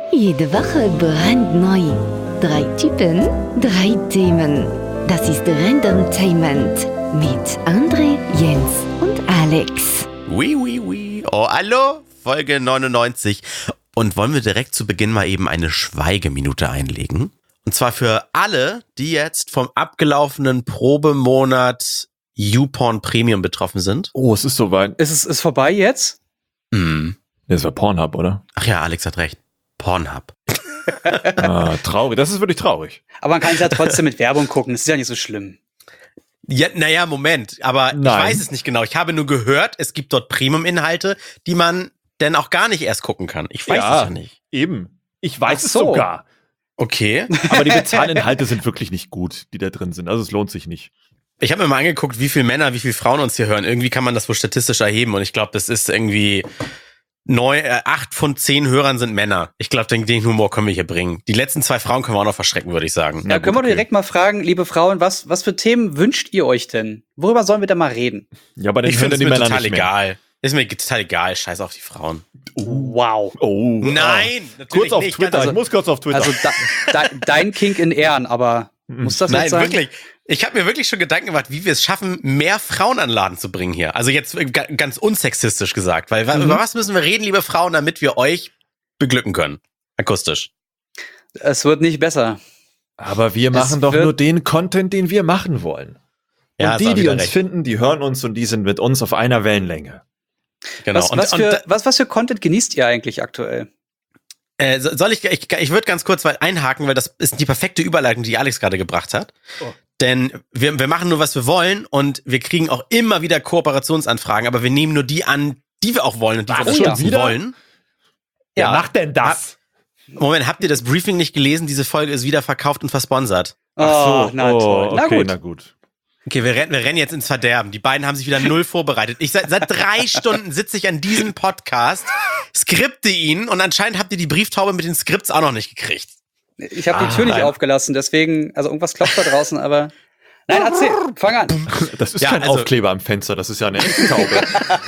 Jede Woche brandneu. 3 Typen, 3 Themen. Das ist Randomtainment mit André, Jens und Alex. Oui. Oh, hallo, Folge 99. Und wollen wir direkt zu Beginn mal eben eine Schweigeminute einlegen? Und zwar für alle, die jetzt vom abgelaufenen Probemonat YouPorn Premium betroffen sind. Oh, es ist soweit. Ist vorbei jetzt? Das war Pornhub, oder? Ach ja, Alex hat recht. Pornhub. Traurig. Das ist wirklich traurig. Aber man kann es ja trotzdem mit Werbung gucken. Das ist ja nicht so schlimm. Ja, naja, Moment. Aber Nein. Ich weiß es nicht genau. Ich habe nur gehört, es gibt dort Premium-Inhalte, die man denn auch gar nicht erst gucken kann. Ich weiß es ja nicht. Eben. Ich weiß Ach es so. sogar. Okay. Aber die Bezahlinhalte sind wirklich nicht gut, die da drin sind. Also es lohnt sich nicht. Ich habe mir mal angeguckt, wie viele Männer, wie viele Frauen uns hier hören. Irgendwie kann man das wohl statistisch erheben. Und ich glaube, das ist irgendwie 8 von 10 Hörern sind Männer. Ich glaube, den Humor können wir hier bringen. Die letzten 2 Frauen können wir auch noch verschrecken, würde ich sagen. Ja, können wir direkt mal fragen, liebe Frauen, was für Themen wünscht ihr euch denn? Worüber sollen wir denn mal reden? Ja, aber Ich finde es die mir Männer total nicht mehr. egal. Ist mir total egal. Scheiß auf die Frauen. Wow. Oh. Nein, natürlich Kurz auf nicht. Twitter. Also, Ich muss kurz auf Twitter. Also dein Kink in Ehren, aber muss das jetzt nein, sein? wirklich. Ich habe mir wirklich schon Gedanken gemacht, wie wir es schaffen, mehr Frauen an den Laden zu bringen hier. Also jetzt ganz unsexistisch gesagt. Weil über was müssen wir reden, liebe Frauen, damit wir euch beglücken können? Akustisch. Es wird nicht besser. Aber wir machen doch nur den Content, den wir machen wollen. Ja, Und ist auch die wieder uns recht. finden, die hören uns und die sind mit uns auf einer Wellenlänge. Genau. Was für Content genießt ihr eigentlich aktuell? Soll ich würde ganz kurz einhaken, weil das ist die perfekte Überleitung, die Alex gerade gebracht hat. Oh. Denn wir machen nur, was wir wollen und wir kriegen auch immer wieder Kooperationsanfragen, aber wir nehmen nur die an, die wir auch wollen und die wir Was, unterstützen schon wieder? wollen. Wer macht denn das? Moment, habt ihr das Briefing nicht gelesen? Diese Folge ist wieder verkauft und versponsert. Na toll. Na okay, gut. na gut. Okay, wir rennen jetzt ins Verderben. Die beiden haben sich wieder null vorbereitet. Seit 3 Stunden sitze ich an diesem Podcast, skripte ihn und anscheinend habt ihr die Brieftaube mit den Skripts auch noch nicht gekriegt. Ich habe die Tür nicht aufgelassen, deswegen, also irgendwas klopft da draußen, aber nein, erzähl, fang an. Das ist Ja, kein also- Aufkleber am Fenster, das ist ja eine echte Taube.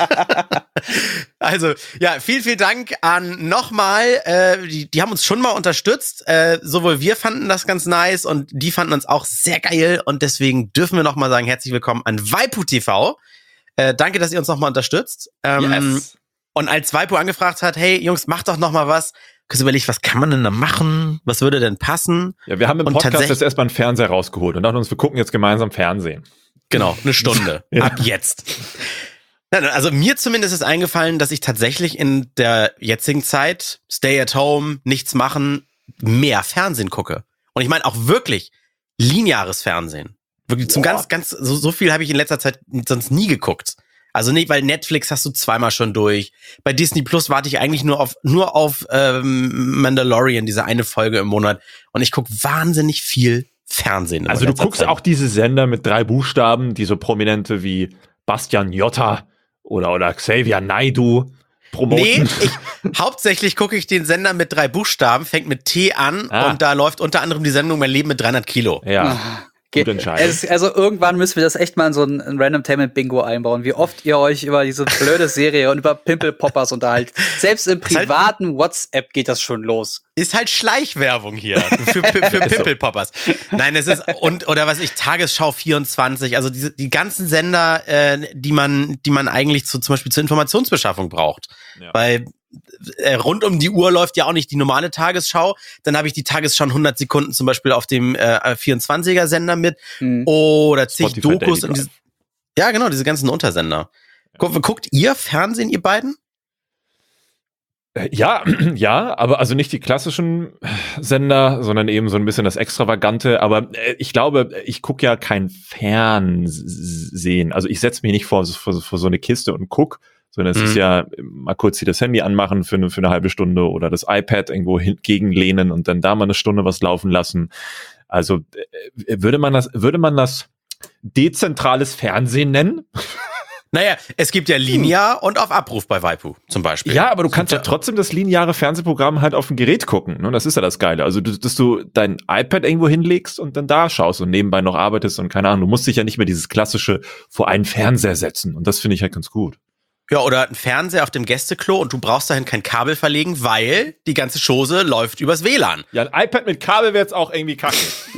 Also, ja, vielen Dank an nochmal, die haben uns schon mal unterstützt, sowohl wir fanden das ganz nice und die fanden uns auch sehr geil und deswegen dürfen wir nochmal sagen, herzlich willkommen an Waipu TV. Danke, dass ihr uns nochmal unterstützt. Yes. Und als Waipu angefragt hat, hey Jungs, macht doch nochmal was, kurz überlegt, was kann man denn da machen? Was würde denn passen? Ja, wir haben im Und Podcast tatsächlich- jetzt erstmal einen Fernseher rausgeholt und dachten uns, wir gucken jetzt gemeinsam Fernsehen. Genau, eine Stunde. Ja. Ab jetzt. Nein, also mir zumindest ist eingefallen, dass ich tatsächlich in der jetzigen Zeit, stay at home, nichts machen, mehr Fernsehen gucke. Und ich meine auch wirklich lineares Fernsehen. Wirklich zum so viel habe ich in letzter Zeit sonst nie geguckt. Also nicht, weil Netflix hast du zweimal schon durch. Bei Disney Plus warte ich eigentlich nur auf Mandalorian, diese eine Folge im Monat. Und ich gucke wahnsinnig viel Fernsehen. Also du guckst auch diese Sender mit 3 Buchstaben, die so prominente wie Bastian Jotta oder Xavier Naidoo promoten. Nee, hauptsächlich gucke ich den Sender mit 3 Buchstaben, fängt mit T an und da läuft unter anderem die Sendung Mein Leben mit 300 Kilo. Ja, gute Entscheidung. Also irgendwann müssen wir das echt mal in so ein Randomtainment-Bingo einbauen, wie oft ihr euch über diese blöde Serie und über Pimple-Poppers unterhaltet. Selbst im privaten WhatsApp geht das schon los. Ist halt Schleichwerbung hier für Pimple-Poppers. Nein, es ist, oder was ich, Tagesschau 24, also die ganzen Sender, die man eigentlich zum Beispiel zur Informationsbeschaffung braucht. Ja. Weil rund um die Uhr läuft ja auch nicht die normale Tagesschau. Dann habe ich die Tagesschau in 100 Sekunden zum Beispiel auf dem 24er-Sender mit. Oder zig Spotify Dokus. Daily Drive. Ja, genau, diese ganzen Untersender. Guckt ihr Fernsehen, ihr beiden? Ja, aber also nicht die klassischen Sender, sondern eben so ein bisschen das Extravagante. Aber ich glaube, ich gucke ja kein Fernsehen. Also ich setze mich nicht vor so eine Kiste und guck, sondern es ist ja mal kurz hier das Handy anmachen für eine halbe Stunde oder das iPad irgendwo gegenlehnen und dann da mal eine Stunde was laufen lassen. Also würde man das dezentrales Fernsehen nennen? Naja, es gibt ja linear und auf Abruf bei Waipu zum Beispiel. Ja, aber du kannst ja trotzdem das lineare Fernsehprogramm halt auf dem Gerät gucken. Ne? Das ist ja das Geile. Also, dass du dein iPad irgendwo hinlegst und dann da schaust und nebenbei noch arbeitest und keine Ahnung. Du musst dich ja nicht mehr dieses klassische vor einen Fernseher setzen. Und das finde ich halt ganz gut. Ja, oder ein Fernseher auf dem Gästeklo und du brauchst dahin kein Kabel verlegen, weil die ganze Chose läuft übers WLAN. Ja, ein iPad mit Kabel wäre jetzt auch irgendwie kacke.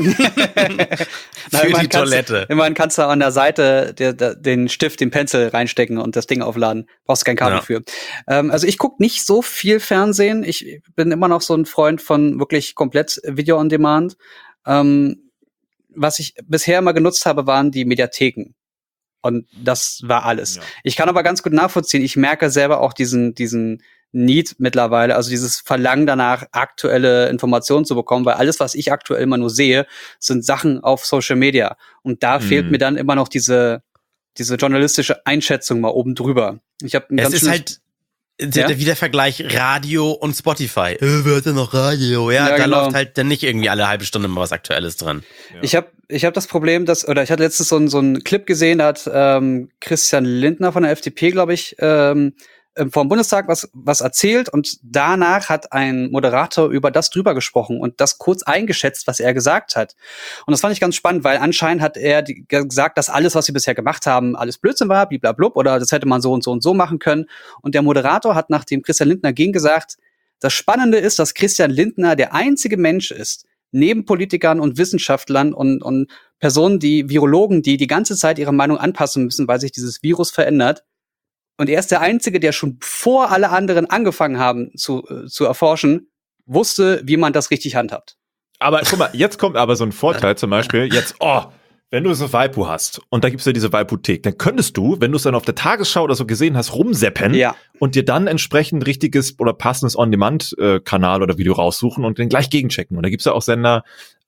Für die Toilette. Immerhin kannst du an der Seite den Stift, den Pencil reinstecken und das Ding aufladen. Brauchst kein Kabel für. Also ich gucke nicht so viel Fernsehen. Ich bin immer noch so ein Freund von wirklich komplett Video on Demand. Was ich bisher immer genutzt habe, waren die Mediatheken. Und das war alles. Ja. Ich kann aber ganz gut nachvollziehen. Ich merke selber auch diesen Need mittlerweile, also dieses Verlangen danach, aktuelle Informationen zu bekommen, weil alles, was ich aktuell immer nur sehe, sind Sachen auf Social Media. Und da fehlt mir dann immer noch diese journalistische Einschätzung mal oben drüber. Es ist halt der Wiedervergleich Radio und Spotify. Wer hat denn noch Radio? Ja, da läuft halt dann nicht irgendwie alle halbe Stunde mal was Aktuelles dran. Ja. Ich hab das Problem, ich hatte letztens so einen Clip gesehen, da hat Christian Lindner von der FDP, glaube ich, vom Bundestag was erzählt und danach hat ein Moderator über das drüber gesprochen und das kurz eingeschätzt, was er gesagt hat. Und das fand ich ganz spannend, weil anscheinend hat er gesagt, dass alles, was sie bisher gemacht haben, alles Blödsinn war, bliblablub, oder das hätte man so und so und so machen können. Und der Moderator hat, nachdem Christian Lindner ging, gesagt, das Spannende ist, dass Christian Lindner der einzige Mensch ist, neben Politikern und Wissenschaftlern und Personen, Virologen, die ganze Zeit ihre Meinung anpassen müssen, weil sich dieses Virus verändert. Und er ist der Einzige, der schon bevor alle anderen angefangen haben zu erforschen, wusste, wie man das richtig handhabt. Aber guck mal, jetzt kommt aber so ein Vorteil zum Beispiel, wenn du so Waipu hast und da gibt's ja diese Waipu-Thek, dann könntest du, wenn du es dann auf der Tagesschau oder so gesehen hast, rumseppen und dir dann entsprechend richtiges oder passendes On-Demand-Kanal oder Video raussuchen und den gleich gegenchecken. Und da gibt's ja auch Sender,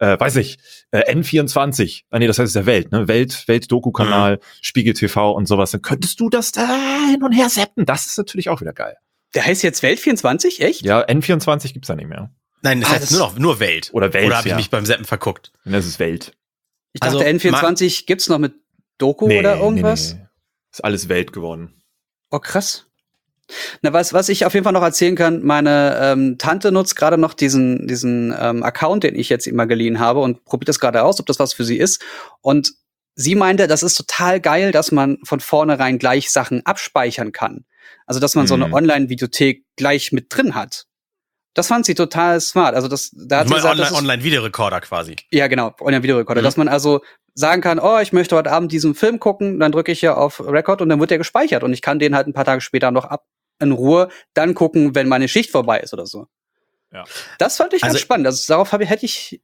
N24, das heißt der Welt, ne? Welt-Doku-Kanal, Spiegel TV und sowas. Dann könntest du das da hin und her seppen. Das ist natürlich auch wieder geil. Der heißt jetzt Welt24, echt? Ja, N24 gibt's da nicht mehr. Nein, das heißt nur Welt. Oder Welt, oder habe ich mich beim Seppen verguckt? Das ist Welt. Ich dachte, N24 gibt's noch mit Doku oder irgendwas? Nee. Ist alles Welt geworden. Oh, krass. Na, was ich auf jeden Fall noch erzählen kann, meine Tante nutzt gerade noch diesen Account, den ich jetzt immer geliehen habe und probiert das gerade aus, ob das was für sie ist. Und sie meinte, das ist total geil, dass man von vornherein gleich Sachen abspeichern kann. Also, dass man so eine Online-Videothek gleich mit drin hat. Das fand sie total smart. Also da hat sie gesagt, Online-Videorekorder quasi. Ja, genau, Online-Videorekorder. Dass man also sagen kann, ich möchte heute Abend diesen Film gucken, dann drücke ich hier auf Record und dann wird der gespeichert und ich kann den halt ein paar Tage später noch in Ruhe dann gucken, wenn meine Schicht vorbei ist oder so. Ja. Das fand ich ganz spannend. Also darauf da ich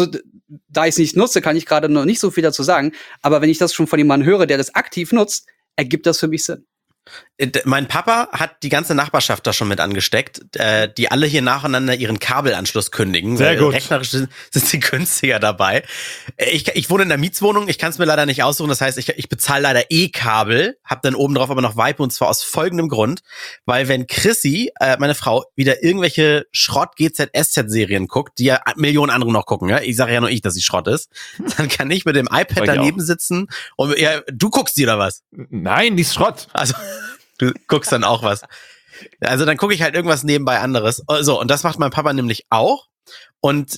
es nicht nutze, kann ich gerade noch nicht so viel dazu sagen. Aber wenn ich das schon von jemandem höre, der das aktiv nutzt, ergibt das für mich Sinn. Mein Papa hat die ganze Nachbarschaft da schon mit angesteckt, die alle hier nacheinander ihren Kabelanschluss kündigen. Sehr gut. Rechnerisch sind sie günstiger dabei. Ich wohne in einer Mietswohnung, ich kann es mir leider nicht aussuchen, das heißt, ich bezahle leider Kabel, hab dann oben drauf aber noch Waipu und zwar aus folgendem Grund, weil wenn Chrissy, meine Frau, wieder irgendwelche Schrott-GZSZ-Serien guckt, die ja Millionen andere noch gucken, ja, ich sage ja nur dass sie Schrott ist, dann kann ich mit dem iPad daneben sitzen und du guckst die oder was? Nein, die ist Schrott. Also du guckst dann auch was. Also dann gucke ich halt irgendwas nebenbei anderes. So, und das macht mein Papa nämlich auch. Und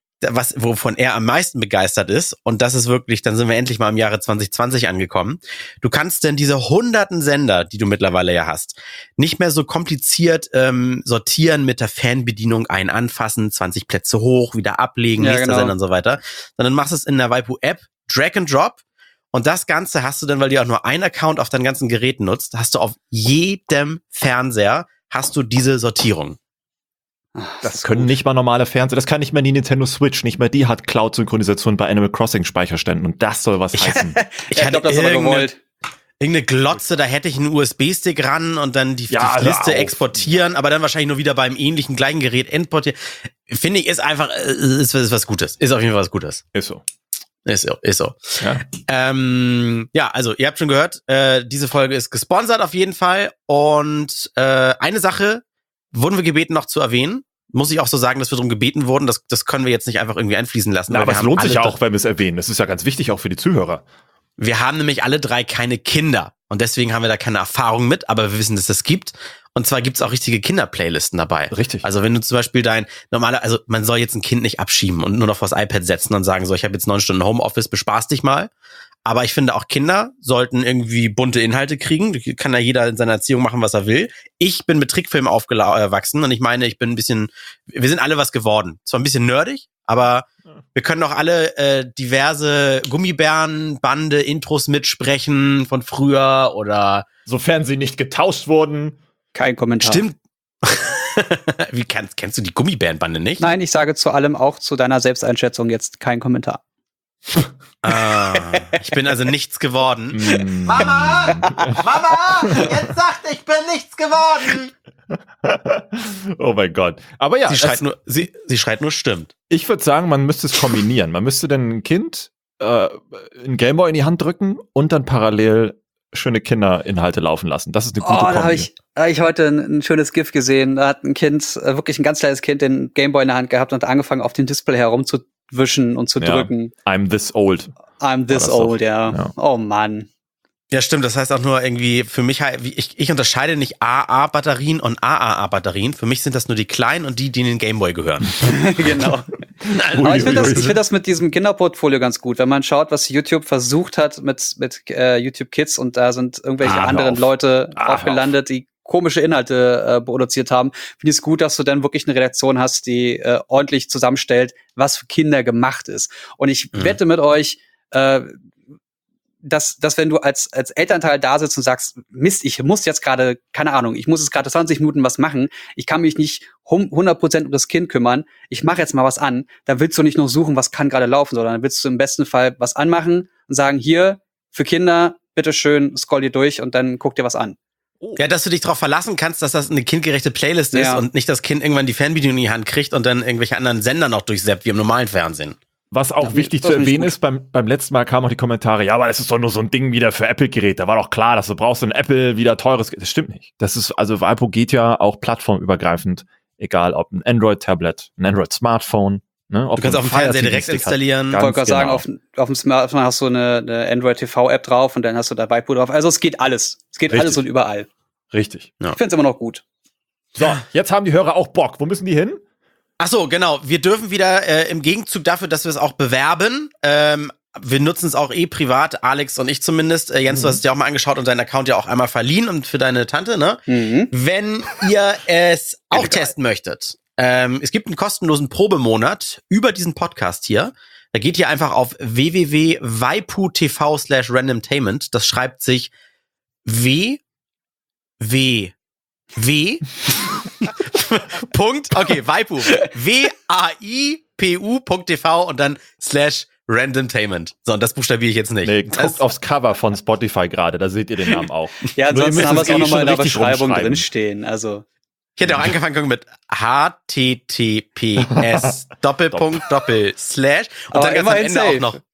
wovon er am meisten begeistert ist, und das ist wirklich, dann sind wir endlich mal im Jahre 2020 angekommen. Du kannst denn diese hunderten Sender, die du mittlerweile ja hast, nicht mehr so kompliziert sortieren mit der Fernbedienung, anfassen, 20 Plätze hoch, wieder ablegen, nächster Sender und so weiter. Sondern machst es in der Waipu-App, Drag and Drop. Und das Ganze hast du dann, weil du auch nur einen Account auf deinen ganzen Geräten nutzt, hast du auf jedem Fernseher hast du diese Sortierung. Das können nicht mal normale Fernseher, das kann nicht mal die Nintendo Switch, nicht mal die hat Cloud-Synchronisation bei Animal Crossing Speicherständen und das soll was heißen. Ich glaube, das aber gewollt. Irgendeine Glotze, da hätte ich einen USB-Stick ran und dann die Liste exportieren, aber dann wahrscheinlich nur wieder beim ähnlichen gleichen Gerät importieren. Finde ich, ist einfach, ist was Gutes. Ist auf jeden Fall was Gutes. Ist so. Ist so. Ja. Also ihr habt schon gehört, diese Folge ist gesponsert auf jeden Fall. Und eine Sache wurden wir gebeten noch zu erwähnen. Muss ich auch so sagen, dass wir darum gebeten wurden. Das können wir jetzt nicht einfach irgendwie einfließen lassen. Aber es lohnt sich ja auch, wenn wir es erwähnen. Das ist ja ganz wichtig auch für die Zuhörer. Wir haben nämlich alle drei keine Kinder. Und deswegen haben wir da keine Erfahrung mit. Aber wir wissen, dass es das gibt. Und zwar gibt's auch richtige Kinder-Playlisten dabei. Richtig. Also wenn du zum Beispiel also man soll jetzt ein Kind nicht abschieben und nur noch vors iPad setzen und sagen so, ich habe jetzt 9 Stunden Homeoffice, bespaß dich mal. Aber ich finde auch Kinder sollten irgendwie bunte Inhalte kriegen. Kann ja jeder in seiner Erziehung machen, was er will. Ich bin mit Trickfilmen aufgewachsen und ich meine, wir sind alle was geworden. Zwar ein bisschen nerdig, aber wir können doch alle diverse Gummibärenbande, Intros mitsprechen von früher oder... Sofern sie nicht getauscht wurden. Kein Kommentar. Stimmt. Wie kennst du die Gummibärenbande nicht? Nein, ich sage zu allem, auch zu deiner Selbsteinschätzung jetzt kein Kommentar. Ich bin also nichts geworden. Mama! Mama! Jetzt sagt, ich bin nichts geworden! Oh mein Gott. Aber ja. Sie schreit nur stimmt. Ich würde sagen, man müsste es kombinieren. Man müsste dann ein Kind einen Gameboy in die Hand drücken und dann parallel schöne Kinderinhalte laufen lassen. Das ist eine gute Kombi. Da hab ich heute ein schönes GIF gesehen. Da hat ein Kind, wirklich ein ganz kleines Kind, den Gameboy in der Hand gehabt und angefangen, auf dem Display herumzuwischen und zu drücken. I'm this old. I'm this old, ja. Oh Mann. Ja, stimmt. Das heißt auch nur irgendwie, für mich, ich unterscheide nicht AA-Batterien und AAA-Batterien. Für mich sind das nur die kleinen und die in den Gameboy gehören. Genau. Aber ich finde das mit diesem Kinderportfolio ganz gut, wenn man schaut, was YouTube versucht hat mit YouTube Kids und da sind irgendwelche anderen Leute aufgelandet, die komische Inhalte produziert haben. Finde ich es gut, dass du dann wirklich eine Redaktion hast, die ordentlich zusammenstellt, was für Kinder gemacht ist. Und ich wette mit euch, dass wenn du als Elternteil da sitzt und sagst, Mist, ich muss jetzt gerade, keine Ahnung, ich muss jetzt gerade 20 Minuten was machen, ich kann mich nicht 100% um das Kind kümmern, ich mache jetzt mal was an, dann willst du nicht nur suchen, was kann gerade laufen, sondern dann willst du im besten Fall was anmachen und sagen, hier, für Kinder, bitteschön, scroll dir durch und dann guck dir was an. Ja, dass du dich darauf verlassen kannst, dass das eine kindgerechte Playlist ist und nicht das Kind irgendwann die Fernbedienung in die Hand kriegt und dann irgendwelche anderen Sender noch durchsappt, wie im normalen Fernsehen. Was auch wichtig zu erwähnen ist, beim letzten Mal kamen auch die Kommentare, ja, aber das ist doch nur so ein Ding wieder für Apple-Geräte. Da war doch klar, dass du brauchst ein Apple wieder teures Gerät. Das stimmt nicht. Das ist, also Waipu geht ja auch plattformübergreifend, egal ob ein Android-Tablet, ein Android-Smartphone. Ne, du kannst auf dem Fernseher direkt installieren. Ich wollte gerade sagen, auf dem Smartphone hast du eine Android-TV-App drauf und dann hast du da Waipu drauf. Also es geht alles. Es geht alles und überall. Richtig. Ja. Ich finde es immer noch gut. So, jetzt haben die Hörer auch Bock. Wo müssen die hin? Ach so, genau. Wir dürfen wieder im Gegenzug dafür, dass wir es auch bewerben. Wir nutzen es auch privat, Alex und ich zumindest. Jens, du hast es dir auch mal angeschaut und deinen Account ja auch einmal verliehen und für deine Tante, ne? Wenn ihr es auch testen möchtet, es gibt einen kostenlosen Probemonat über diesen Podcast hier. Da geht ihr einfach auf www.waipu.tv/randomtainment. Das schreibt sich Waipu, waipu.tv und dann /randomtainment. So, und das buchstabiere ich jetzt nicht. Nee, guckt aufs Cover von Spotify gerade, da seht ihr den Namen auch. Ja, ansonsten haben wir es auch nochmal in der Beschreibung drinstehen. Also. Ich hätte auch angefangen mit https Doppelpunkt Doppel Slash und dann ganz am Ende auch noch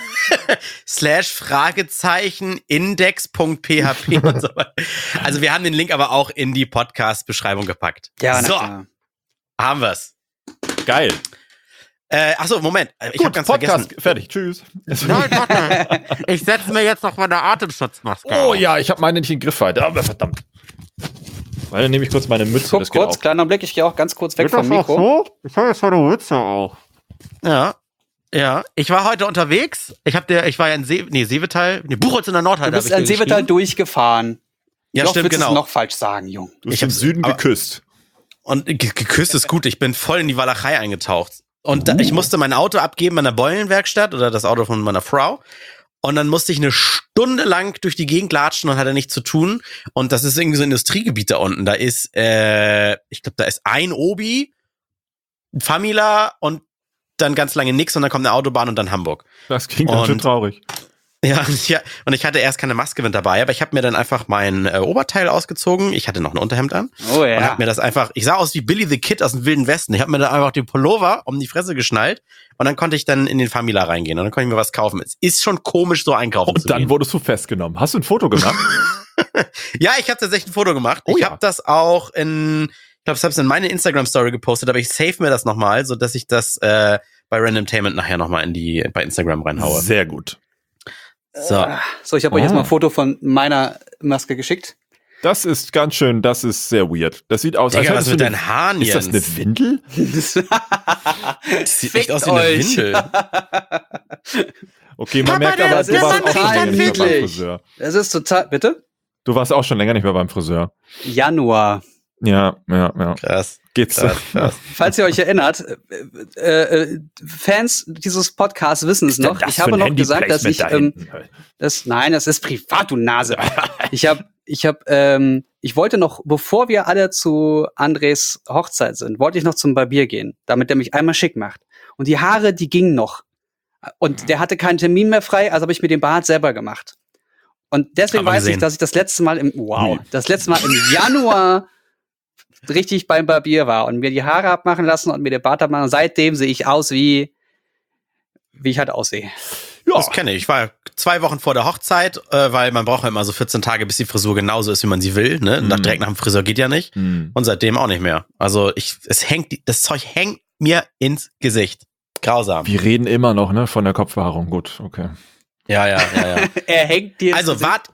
/Fragezeichen index.php und so weiter. Also wir haben den Link aber auch in die Podcast-Beschreibung gepackt. Ja, so, haben wir's. Geil. Achso, Moment. Ich habe ganz vergessen. Fertig, tschüss. Nein, warte. Ich setze mir jetzt noch meine Atemschutzmaske auf. Oh ja, ich habe meine nicht in Griffweite. Aber verdammt. Weil dann nehme ich kurz meine Mütze. Guck kurz, kleiner Blick, ich gehe auch ganz kurz weg vom Mikro. So? Ich habe jetzt meine Mütze auch. Ja. Ich war heute unterwegs. Ich war ja in Seevetal. Buchholz in der Nordheide. Du bist in Seevetal durchgefahren. Ja, stimmt, genau. Du noch falsch sagen, Jung. Du hast im Süden geküsst. Und geküsst ist gut. Ich bin voll in die Walachei eingetaucht. Und ich musste mein Auto abgeben an der Beulenwerkstatt oder das Auto von meiner Frau. Und dann musste ich eine Stunde lang durch die Gegend latschen und hatte nichts zu tun. Und das ist irgendwie so ein Industriegebiet da unten. Da ist, ich glaube, da ist ein Obi, ein Famila und dann ganz lange nix und dann kommt eine Autobahn und dann Hamburg. Das klingt ganz schön traurig. Ja, und ich hatte erst keine Maske mit dabei, aber ich habe mir dann einfach mein Oberteil ausgezogen. Ich hatte noch ein Unterhemd an. Oh ja. Und hab mir das einfach, ich sah aus wie Billy the Kid aus dem Wilden Westen. Ich habe mir dann einfach den Pullover um die Fresse geschnallt und dann konnte ich dann in den Famila reingehen und dann konnte ich mir was kaufen. Es ist schon komisch, so einkaufen zu gehen. Und dann wurdest du festgenommen. Hast du ein Foto gemacht? Ja, ich habe tatsächlich ein Foto gemacht. Oh, ich habe das auch ich glaube, ich habe es in meine Instagram-Story gepostet, aber ich save mir das nochmal, so dass ich das bei Randomtainment nachher nochmal bei Instagram reinhaue. Sehr gut. So, ich habe euch jetzt mal ein Foto von meiner Maske geschickt. Das ist ganz schön, das ist sehr weird. Das sieht aus, Digga, als was mit deinen Haaren, Ist das eine Windel? Das sieht echt aus wie eine Windel. Okay, man Papa, merkt aber, das du ist warst auch schon total länger nicht mehr beim niedlich. Friseur. Es ist total, bitte? Du warst auch schon länger nicht mehr beim Friseur. Januar. Ja. Krass. Geht's Krass. Falls ihr euch erinnert, Fans dieses Podcasts wissen es noch. Ich habe noch gesagt, dass ich, das ist privat, du Nase. Ich wollte noch, bevor wir alle zu Andres Hochzeit sind, wollte ich noch zum Barbier gehen, damit der mich einmal schick macht. Und die Haare, die gingen noch. Und der hatte keinen Termin mehr frei, also habe ich mir den Bart selber gemacht. Und deswegen weiß ich, dass ich das letzte Mal im Januar richtig beim Barbier war und mir die Haare abmachen lassen und mir den Bart abmachen. Seitdem sehe ich aus, wie ich halt aussehe. Ja. Das kenne ich. Ich war 2 Wochen vor der Hochzeit, weil man braucht ja immer so 14 Tage, bis die Frisur genauso ist, wie man sie will. Ne? Direkt nach dem Friseur geht ja nicht. Und seitdem auch nicht mehr. Also das Zeug hängt mir ins Gesicht. Grausam. Wir reden immer noch, ne, von der Kopfbehaarung. Gut, okay. Ja. Er hängt dir. Also wart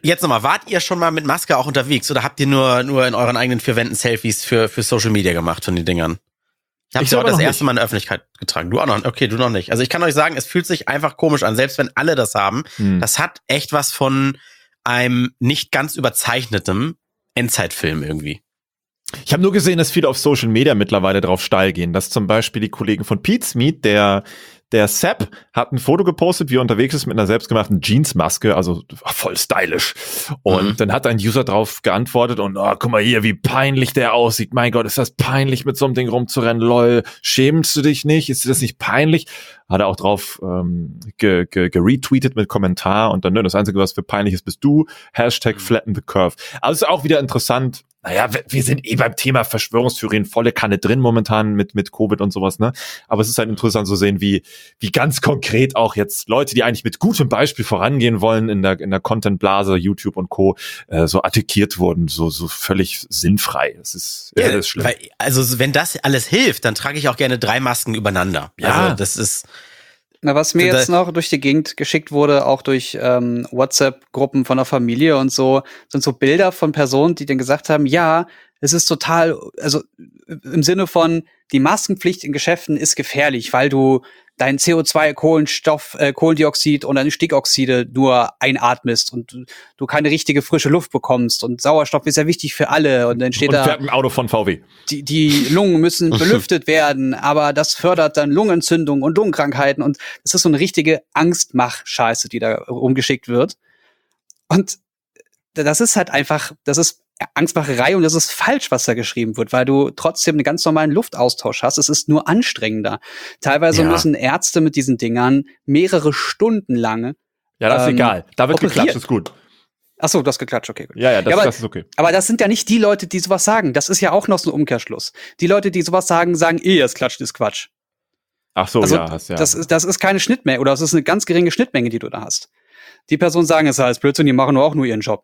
ihr schon mal mit Maske auch unterwegs oder habt ihr nur in euren eigenen 4 Wänden Selfies für Social Media gemacht von den Dingern? Ich habe auch das erste Mal in der Öffentlichkeit getragen. Du auch noch? Okay, du noch nicht. Also ich kann euch sagen, es fühlt sich einfach komisch an, selbst wenn alle das haben. Das hat echt was von einem nicht ganz überzeichneten Endzeitfilm irgendwie. Ich habe nur gesehen, dass viele auf Social Media mittlerweile drauf steil gehen. Dass zum Beispiel die Kollegen von Pete's Meat, der Sepp hat ein Foto gepostet, wie er unterwegs ist mit einer selbstgemachten Jeansmaske, also voll stylisch. Und dann hat ein User drauf geantwortet und guck mal hier, wie peinlich der aussieht. Mein Gott, ist das peinlich, mit so einem Ding rumzurennen. Lol, schämst du dich nicht? Ist dir das nicht peinlich? Hat er auch drauf geretweetet mit Kommentar und dann, das Einzige, was für peinlich ist, bist du. #flatten the curve. Also ist auch wieder interessant. Naja, wir sind beim Thema Verschwörungstheorien volle Kanne drin momentan mit Covid und sowas, ne? Aber es ist halt interessant zu sehen, wie ganz konkret auch jetzt Leute, die eigentlich mit gutem Beispiel vorangehen wollen in der Content-Blase, YouTube und Co., so attackiert wurden, so völlig sinnfrei. Das ist schlimm. Also wenn das alles hilft, dann trage ich auch gerne 3 Masken übereinander. Ja. Also das ist... Na, was mir jetzt noch durch die Gegend geschickt wurde, auch durch WhatsApp-Gruppen von der Familie und so, sind so Bilder von Personen, die dann gesagt haben, ja, es ist total, also im Sinne von, die Maskenpflicht in Geschäften ist gefährlich, weil du dein CO2, Kohlendioxid und deine Stickoxide nur einatmest und du keine richtige frische Luft bekommst und Sauerstoff ist ja wichtig für alle und dann steht und fährt ein Auto von VW. Die Lungen müssen belüftet werden, aber das fördert dann Lungenentzündung und Lungenkrankheiten und es ist so eine richtige Angstmach-Scheiße, die da rumgeschickt wird. Und das ist halt einfach, das ist Angstmacherei und das ist falsch, was da geschrieben wird, weil du trotzdem einen ganz normalen Luftaustausch hast. Es ist nur anstrengender. Teilweise müssen Ärzte mit diesen Dingern mehrere Stunden lang. Ja, das ist egal. Da wird operiert. geklatscht, ist gut. Ach so, du hast geklatscht, okay. Gut. Ja, das ist okay. Aber das sind ja nicht die Leute, die sowas sagen. Das ist ja auch noch so ein Umkehrschluss. Die Leute, die sowas sagen, es klatscht, ist Quatsch. Ach so, also, ja. Das ist keine Schnittmenge oder das ist eine ganz geringe Schnittmenge, die du da hast. Die Personen sagen, es ist alles Blödsinn, die machen auch nur ihren Job.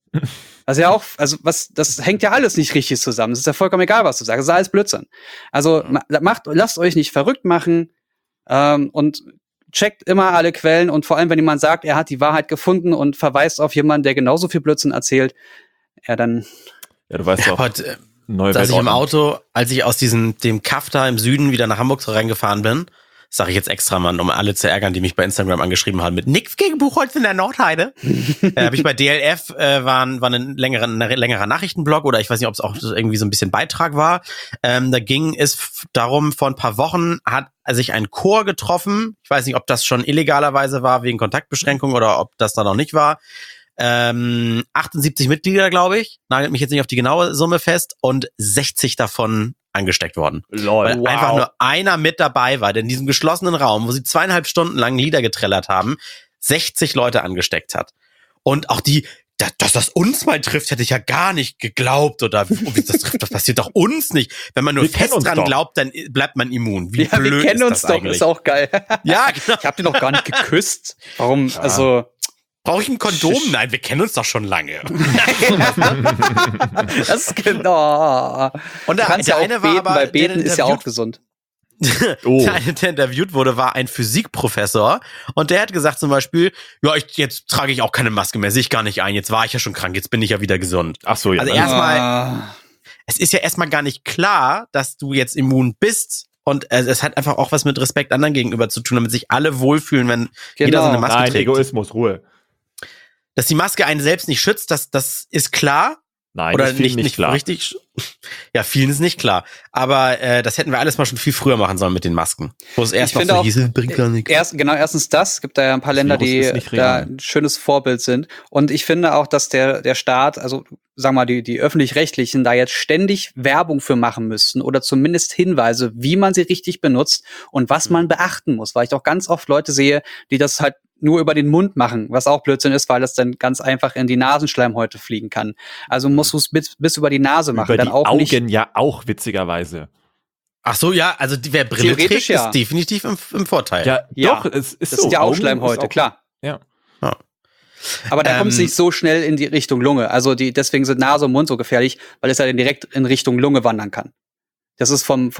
Das hängt ja alles nicht richtig zusammen. Es ist ja vollkommen egal, was du sagst. Es ist alles Blödsinn. Also lasst euch nicht verrückt machen und checkt immer alle Quellen und vor allem, wenn jemand sagt, er hat die Wahrheit gefunden und verweist auf jemanden, der genauso viel Blödsinn erzählt, dann... Ja, du weißt doch. Dass ich im Auto, als ich aus dem Kaff da im Süden wieder nach Hamburg reingefahren bin, sage ich jetzt extra, Mann, um alle zu ärgern, die mich bei Instagram angeschrieben haben, mit nichts gegen Buchholz in der Nordheide. Habe ich bei DLF, war ein längerer Nachrichtenblog oder ich weiß nicht, ob es auch irgendwie so ein bisschen Beitrag war. Da ging es darum, vor ein paar Wochen hat sich ein Chor getroffen. Ich weiß nicht, ob das schon illegalerweise war, wegen Kontaktbeschränkung oder ob das da noch nicht war. 78 Mitglieder, glaube ich. Nagelt mich jetzt nicht auf die genaue Summe fest und 60 davon angesteckt worden. Lol, weil einfach nur einer mit dabei war, der in diesem geschlossenen Raum, wo sie 2,5 Stunden lang Lieder getrellert haben, 60 Leute angesteckt hat. Und auch dass das uns mal trifft, hätte ich ja gar nicht geglaubt oder das passiert doch uns nicht. Wenn man nur fest dran glaubt, dann bleibt man immun. Wie blöd wir kennen uns doch, eigentlich? Ist auch geil. Ja, genau. Ich hab den noch gar nicht geküsst. Warum, also... Brauche ich ein Kondom? Nein, wir kennen uns doch schon lange. Das ist genau. Und der eine war aber, weil Beten ist ja auch gesund. Der eine, der interviewt wurde, war ein Physikprofessor und der hat gesagt zum Beispiel, ja, jetzt trage ich auch keine Maske mehr, sehe ich gar nicht ein, jetzt war ich ja schon krank, jetzt bin ich ja wieder gesund. Ach so, ja. Also erstmal, es ist ja erstmal gar nicht klar, dass du jetzt immun bist, Und es hat einfach auch was mit Respekt anderen gegenüber zu tun, damit sich alle wohlfühlen, wenn jeder so eine Maske Nein, trägt. Egoismus, Ruhe. Dass die Maske einen selbst nicht schützt, das ist klar. Nein, Oder ist vielen nicht klar. richtig. Ja, vielen ist nicht klar. Aber das hätten wir alles mal schon viel früher machen sollen mit den Masken. Wo es erst noch so hieß, bringt gar nichts. Erstens das. Es gibt da ja ein paar Länder, die da ein schönes Vorbild sind. Und ich finde auch, dass der Staat, also sagen wir mal, die Öffentlich-Rechtlichen da jetzt ständig Werbung für machen müssten oder zumindest Hinweise, wie man sie richtig benutzt und was man beachten muss. Weil ich auch ganz oft Leute sehe, die das halt nur über den Mund machen, was auch Blödsinn ist, weil das dann ganz einfach in die Nasenschleimhäute fliegen kann. Also musst du es bis über die Nase machen. Über dann die auch Augen nicht, ja auch, witzigerweise. Ach so, ja, also wer Brille trägt, ja. ist definitiv im Vorteil. Ja, doch, es ist das so. sind ja auch Augen Schleimhäute, ist auch, klar. Ja. Aber da kommt es nicht so schnell in die Richtung Lunge. Also deswegen sind Nase und Mund so gefährlich, weil es ja dann direkt in Richtung Lunge wandern kann. Das ist vom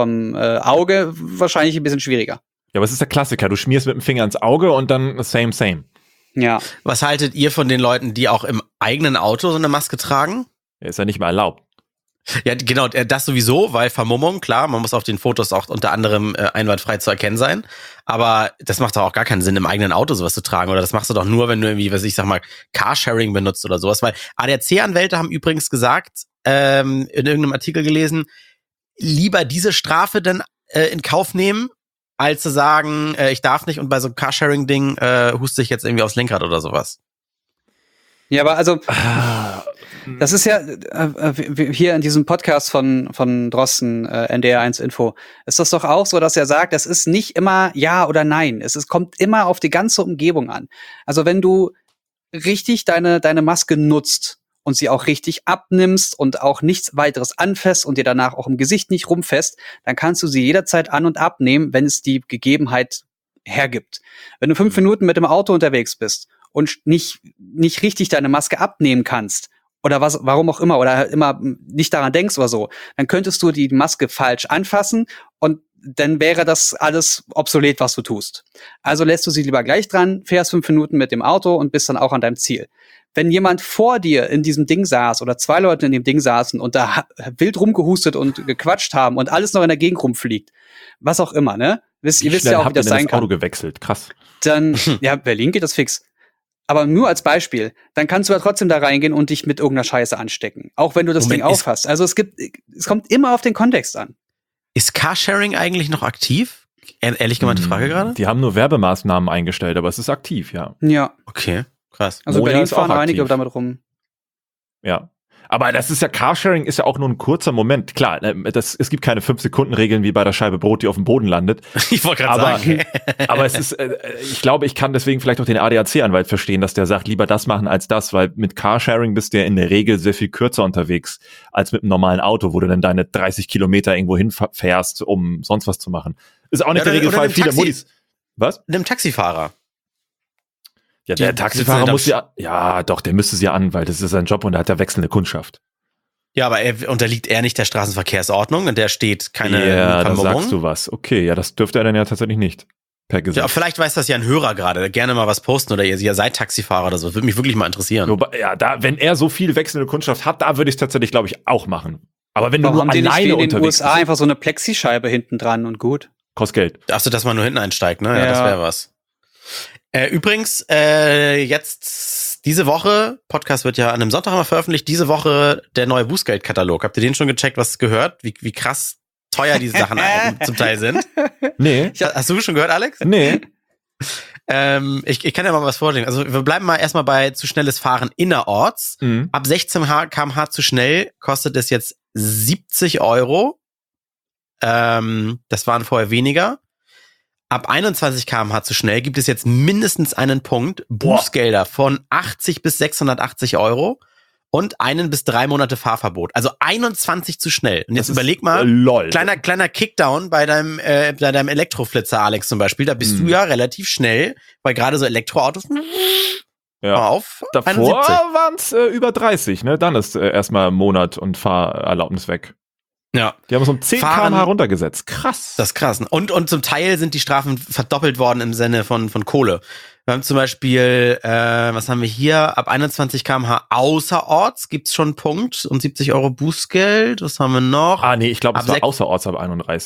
Auge wahrscheinlich ein bisschen schwieriger. Ja, aber es ist der Klassiker. Du schmierst mit dem Finger ins Auge und dann same. Ja. Was haltet ihr von den Leuten, die auch im eigenen Auto so eine Maske tragen? Ja, ist ja nicht mehr erlaubt. Ja, genau, das sowieso, weil Vermummung, klar, man muss auf den Fotos auch unter anderem einwandfrei zu erkennen sein. Aber das macht doch auch gar keinen Sinn, im eigenen Auto sowas zu tragen. Oder das machst du doch nur, wenn du irgendwie, was ich sag mal, Carsharing benutzt oder sowas. Weil ADAC-Anwälte haben übrigens gesagt, in irgendeinem Artikel gelesen, lieber diese Strafe dann in Kauf nehmen, als zu sagen, ich darf nicht und bei so einem Carsharing-Ding huste ich jetzt irgendwie aufs Lenkrad oder sowas. Ja, aber also das ist ja hier in diesem Podcast von Drosten, NDR1 Info, ist das doch auch so, dass er sagt, es ist nicht immer ja oder nein. Es kommt immer auf die ganze Umgebung an. Also wenn du richtig deine Maske nutzt und sie auch richtig abnimmst und auch nichts weiteres anfasst und dir danach auch im Gesicht nicht rumfasst, dann kannst du sie jederzeit an- und abnehmen, wenn es die Gegebenheit hergibt. Wenn du 5 Minuten mit dem Auto unterwegs bist und nicht richtig deine Maske abnehmen kannst oder warum auch immer oder immer nicht daran denkst oder so, dann könntest du die Maske falsch anfassen und dann wäre das alles obsolet, was du tust. Also lässt du sie lieber gleich dran, fährst 5 Minuten mit dem Auto und bist dann auch an deinem Ziel. Wenn jemand vor dir in diesem Ding saß oder 2 Leute in dem Ding saßen und da wild rumgehustet und gequatscht haben und alles noch in der Gegend rumfliegt, was auch immer, ne? Ihr wisst ja auch, wie das sein kann. Auto gewechselt, krass. Dann, ja, Berlin geht das fix. Aber nur als Beispiel, dann kannst du ja trotzdem da reingehen und dich mit irgendeiner Scheiße anstecken. Auch wenn du das Ding aufhast. Also es kommt immer auf den Kontext an. Ist Carsharing eigentlich noch aktiv? Ehrlich gemeinte Frage gerade? Die haben nur Werbemaßnahmen eingestellt, aber es ist aktiv, ja. Ja. Okay, krass. Also Moja Berlin ist auch fahren einige aktiv. damit rum. Ja. Aber das ist ja, Carsharing ist ja auch nur ein kurzer Moment. Klar, es gibt keine 5-Sekunden-Regeln wie bei der Scheibe Brot, die auf dem Boden landet. Ich wollte gerade sagen. Aber es ist, ich glaube, ich kann deswegen vielleicht auch den ADAC-Anwalt verstehen, dass der sagt, lieber das machen als das, weil mit Carsharing bist du ja in der Regel sehr viel kürzer unterwegs als mit einem normalen Auto, wo du dann deine 30 Kilometer irgendwo hinfährst, um sonst was zu machen. Ist auch nicht der Regelfall vieler Muddis. Was? Einem Taxifahrer. Ja, der Taxifahrer muss ja, doch, der müsste sie ja an, weil das ist sein Job und er hat ja wechselnde Kundschaft. Ja, aber unterliegt er nicht der Straßenverkehrsordnung, in der steht keine Ja, da Vermummung? sagst du was. Okay, ja, das dürfte er dann ja tatsächlich nicht. Per Gesetz. Ja, vielleicht weiß das ja ein Hörer gerade, gerne mal was posten oder ihr seid Taxifahrer oder so. Würde mich wirklich mal interessieren. Wobei, ja, wenn er so viel wechselnde Kundschaft hat, da würde ich es tatsächlich, glaube ich, auch machen. Aber wenn du Warum nur haben die nicht wie alleine in den unterwegs USA bist, einfach so eine Plexischeibe hinten dran und gut? kostet Geld. Achso, dass man nur hinten einsteigt, ne? Ja, Ja. das wäre was. Übrigens, jetzt diese Woche, Podcast wird ja an einem Sonntag immer veröffentlicht, diese Woche der neue Bußgeldkatalog. Habt ihr den schon gecheckt, was gehört? Wie krass teuer diese Sachen zum Teil sind? Nee. Hast du schon gehört, Alex? Nee. Ich kann ja mal was vorlesen. Also wir bleiben mal erstmal bei zu schnelles Fahren innerorts. Mhm. Ab 16 km/h zu schnell kostet es jetzt 70 Euro. Das waren vorher weniger. Ab 21 km/h zu schnell gibt es jetzt mindestens einen Punkt. Bußgelder von 80 bis 680 Euro und 1 bis 3 Monate Fahrverbot. Also 21 zu schnell. Und jetzt überleg mal, lol. kleiner Kickdown bei deinem Elektroflitzer, Alex zum Beispiel. Da bist du ja relativ schnell, weil gerade so Elektroautos Ja. mal auf. Davor 71. waren es über 30, ne? Dann ist erstmal Monat und Fahrerlaubnis weg. Ja. Die haben es um 10 km/h runtergesetzt. Krass. Das ist krass. Und zum Teil sind die Strafen verdoppelt worden im Sinne von Kohle. Wir haben zum Beispiel, was haben wir hier? Ab 21 km/h außerorts gibt's schon einen Punkt und 70 Euro Bußgeld. Was haben wir noch? Nee, ich glaube, es Ab war sech- außerorts ab 31.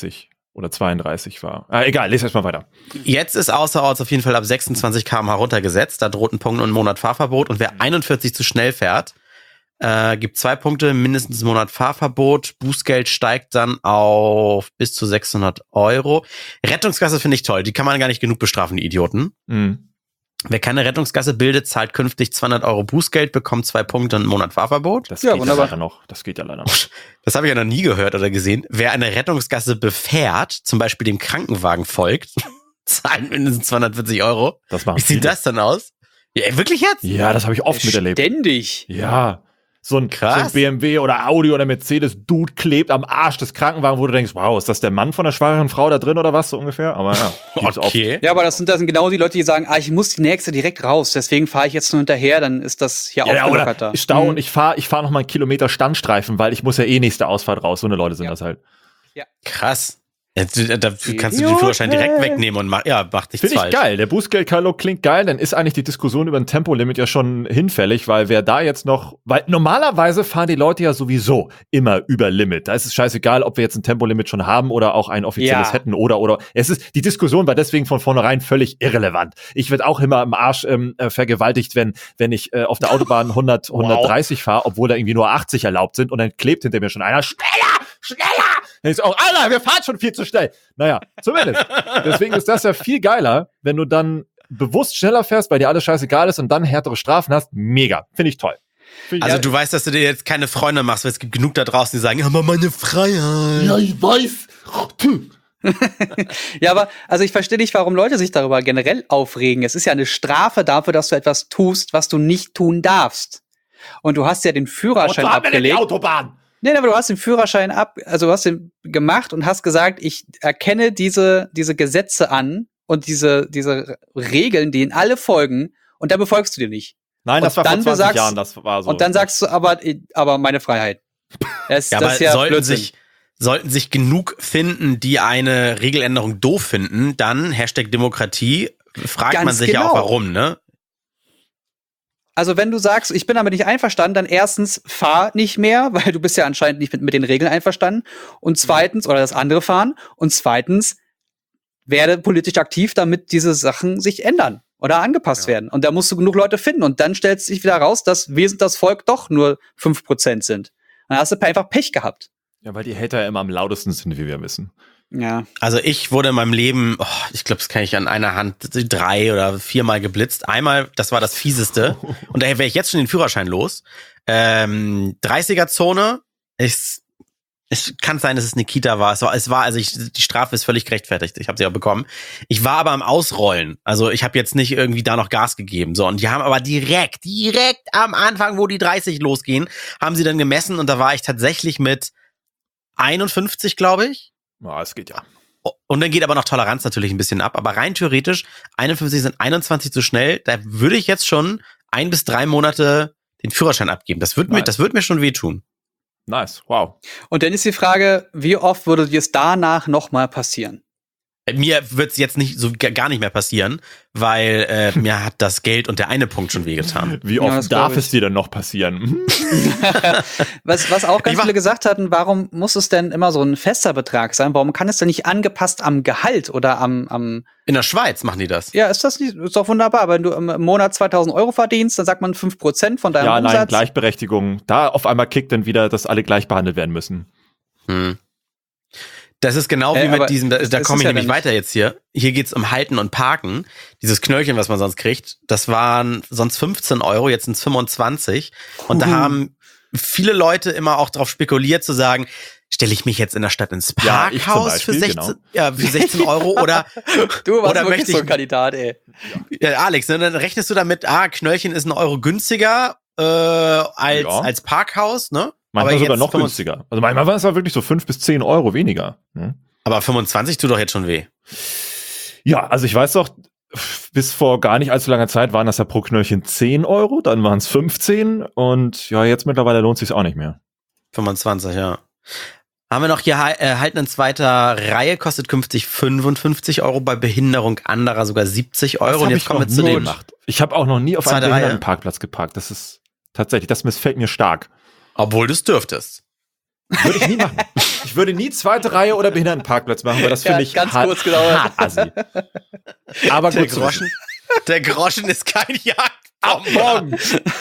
oder 32 war. Egal, lese erst mal weiter. Jetzt ist außerorts auf jeden Fall ab 26 km/h runtergesetzt. Da droht ein Punkt und ein Monat Fahrverbot. Und wer 41 zu schnell fährt, gibt 2 Punkte, mindestens einen Monat Fahrverbot. Bußgeld steigt dann auf bis zu 600 Euro. Rettungsgasse finde ich toll. Die kann man gar nicht genug bestrafen, die Idioten. Mhm. Wer keine Rettungsgasse bildet, zahlt künftig 200 Euro Bußgeld, bekommt 2 Punkte und einen Monat Fahrverbot. Das Ja, geht wunderbar. ja leider noch. Das geht ja leider noch. Das habe ich ja noch nie gehört oder gesehen. Wer eine Rettungsgasse befährt, zum Beispiel dem Krankenwagen folgt, zahlt mindestens 240 Euro. Das machen Wie sieht viele. das denn aus? Ja, wirklich jetzt? Ja, das habe ich oft miterlebt. Ständig. Ja. So ein Krass. BMW oder Audi oder Mercedes-Dude klebt am Arsch des Krankenwagens, wo du denkst, wow, ist das der Mann von der schwangeren Frau da drin oder was, so ungefähr? Aber ja, gibt's oft. Okay. Ja, aber das sind genau die Leute, die sagen, ich muss die nächste direkt raus, deswegen fahre ich jetzt nur hinterher, dann ist das hier Ja, aufgelockerter. oder Stau und ich fahr noch mal einen Kilometer Standstreifen, weil ich muss ja nächste Ausfahrt raus. So eine Leute sind das halt. Krass. Ja, da kannst du den Führerschein direkt wegnehmen und macht nichts Finde ich falsch. geil. Der Bußgeldkatalog klingt geil, dann ist eigentlich die Diskussion über ein Tempolimit ja schon hinfällig, weil wer da jetzt noch, weil normalerweise fahren die Leute ja sowieso immer über Limit. Da ist es scheißegal, ob wir jetzt ein Tempolimit schon haben oder auch ein offizielles Ja. hätten oder. Die Diskussion war deswegen von vornherein völlig irrelevant. Ich werde auch immer im Arsch vergewaltigt, wenn ich auf der Autobahn 130 fahre, obwohl da irgendwie nur 80 erlaubt sind und dann klebt hinter mir schon einer, schneller! Dann ist auch, Alter, wir fahren schon viel zu schnell. Naja, zumindest. Deswegen ist das ja viel geiler, wenn du dann bewusst schneller fährst, weil dir alles scheißegal ist und dann härtere Strafen hast. Mega. Finde ich toll. Also du weißt, dass du dir jetzt keine Freunde machst, weil es gibt genug da draußen, die sagen, aber meine Freiheit. Ja, ich weiß. Ja, aber also ich verstehe nicht, warum Leute sich darüber generell aufregen. Es ist ja eine Strafe dafür, dass du etwas tust, was du nicht tun darfst. Und du hast ja den Führerschein abgelegt. Die Autobahn. Nee, aber du hast den Führerschein du hast den gemacht und hast gesagt, ich erkenne diese Gesetze an und diese Regeln, denen alle folgen, und da befolgst du die nicht. Nein, das Und war vor dann 20 sagst- Jahren, das war so. Und dann sagst du aber meine Freiheit. Das aber ist ja sollten sich genug finden, die eine Regeländerung doof finden, dann #Demokratie, fragt Ganz man sich ja genau. auch warum, ne? Also wenn du sagst, ich bin damit nicht einverstanden, dann erstens fahr nicht mehr, weil du bist ja anscheinend nicht mit den Regeln einverstanden. Und zweitens, oder das andere fahren. Und zweitens, werde politisch aktiv, damit diese Sachen sich ändern oder angepasst werden. Und da musst du genug Leute finden. Und dann stellt sich wieder raus, dass das Volk doch nur 5% sind. Dann hast du einfach Pech gehabt. Ja, weil die Hater ja immer am lautesten sind, wie wir wissen. Ja. Also ich wurde in meinem Leben, ich glaube, das kann ich an einer Hand 3 oder 4 Mal geblitzt. Einmal, das war das Fieseste. Und daher wäre ich jetzt schon den Führerschein los. 30er-Zone. Es kann sein, dass es eine Kita war. Die Strafe ist völlig gerechtfertigt. Ich habe sie auch bekommen. Ich war aber am Ausrollen. Also ich habe jetzt nicht irgendwie da noch Gas gegeben. So, und die haben aber direkt am Anfang, wo die 30 losgehen, haben sie dann gemessen. Und da war ich tatsächlich mit 51, glaube ich. Ja, es geht ja. Und dann geht aber noch Toleranz natürlich ein bisschen ab. Aber rein theoretisch, 51 sind 21 zu schnell. Da würde ich jetzt schon 1 bis 3 Monate den Führerschein abgeben. Das wird mir schon wehtun. Nice, wow. Und dann ist die Frage, wie oft würde dir es danach nochmal passieren? Mir wird's jetzt gar nicht mehr passieren, weil mir hat das Geld und der eine Punkt schon wehgetan. Wie Ja, das oft glaub darf es dir denn noch passieren? Was auch ganz viele gesagt hatten, warum muss es denn immer so ein fester Betrag sein? Warum kann es denn nicht angepasst am Gehalt oder am In der Schweiz machen die das. Ja, ist doch wunderbar. Wenn du im Monat 2.000 Euro verdienst, dann sagt man 5% von deinem Ja, Umsatz. nein, Gleichberechtigung. Da auf einmal kickt dann wieder, dass alle gleich behandelt werden müssen. Das ist genau wie aber mit diesem, da das komme ist ich ja nämlich dann weiter jetzt hier. Hier geht's um Halten und Parken. Dieses Knöllchen, was man sonst kriegt, das waren sonst 15 Euro, jetzt sind's 25. Und da haben viele Leute immer auch drauf spekuliert zu sagen, stelle ich mich jetzt in der Stadt ins Ja, ich zum Parkhaus für Beispiel, 16, für 16 Euro oder Du warst oder wirklich möchte so ich- ein Kandidat, ey. Alex, ne, dann rechnest du damit, Knöllchen ist 1 Euro günstiger als Parkhaus, ne? Manchmal aber sogar jetzt noch 25 günstiger. Also manchmal war es ja wirklich so 5 bis 10 Euro weniger. Ne? Aber 25 tut doch jetzt schon weh. Ja, also ich weiß doch, bis vor gar nicht allzu langer Zeit waren das ja pro Knöllchen 10 Euro, dann waren es 15 und ja, jetzt mittlerweile lohnt sich's auch nicht mehr. 25, ja. Haben wir noch hier Halten in zweiter Reihe, kostet künftig 55 Euro, bei Behinderung anderer sogar 70 Euro. Das Und hab jetzt ich kommen wir noch zu nie dem. gemacht. Ich habe auch noch nie auf einem Zweite Reihe. Behindertenparkplatz geparkt. Das ist tatsächlich, das missfällt mir stark. Obwohl du es dürftest. Würde ich nie machen. Ich würde nie zweite Reihe oder Behindertenparkplatz machen, weil das finde ich ganz kurz gedauert. hart assi. Aber Der gut zu wissen. Groschen, der Groschen ist kein Jagdbomber.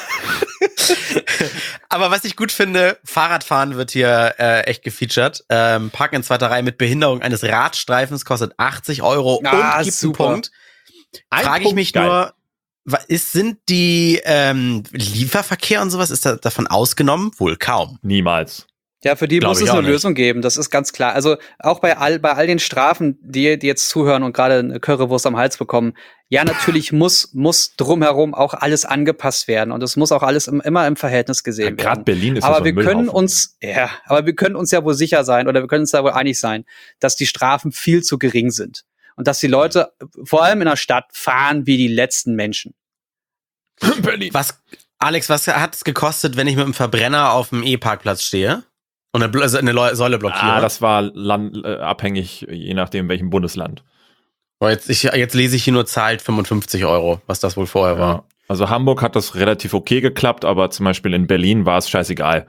Aber was ich gut finde, Fahrradfahren wird hier echt gefeatured. Parken in zweiter Reihe mit Behinderung eines Radstreifens kostet 80 € und gibt super. einen Punkt. Frage ich mich nur, sind die Lieferverkehr und sowas, ist da davon ausgenommen? Wohl kaum. Niemals. Ja, für die Glaub muss ich es auch eine nicht. Lösung geben, das ist ganz klar. Also auch bei all den Strafen, die jetzt zuhören und gerade eine Currywurst am Hals bekommen, ja, natürlich muss drumherum auch alles angepasst werden und es muss auch alles immer im Verhältnis gesehen Gerade werden. Berlin ist Aber so ein wir können Müllhaufen. wir können uns ja wohl sicher sein oder wir können uns da wohl einig sein, dass die Strafen viel zu gering sind und dass die Leute vor allem in der Stadt fahren wie die letzten Menschen. Berlin. Alex, was hat es gekostet, wenn ich mit einem Verbrenner auf dem E-Parkplatz stehe und eine Säule blockiere? Das war abhängig, je nachdem, welchem Bundesland. Jetzt lese ich hier nur zahlt 55 €, was das wohl vorher war. Ja. Also Hamburg hat das relativ okay geklappt, aber zum Beispiel in Berlin war es scheißegal.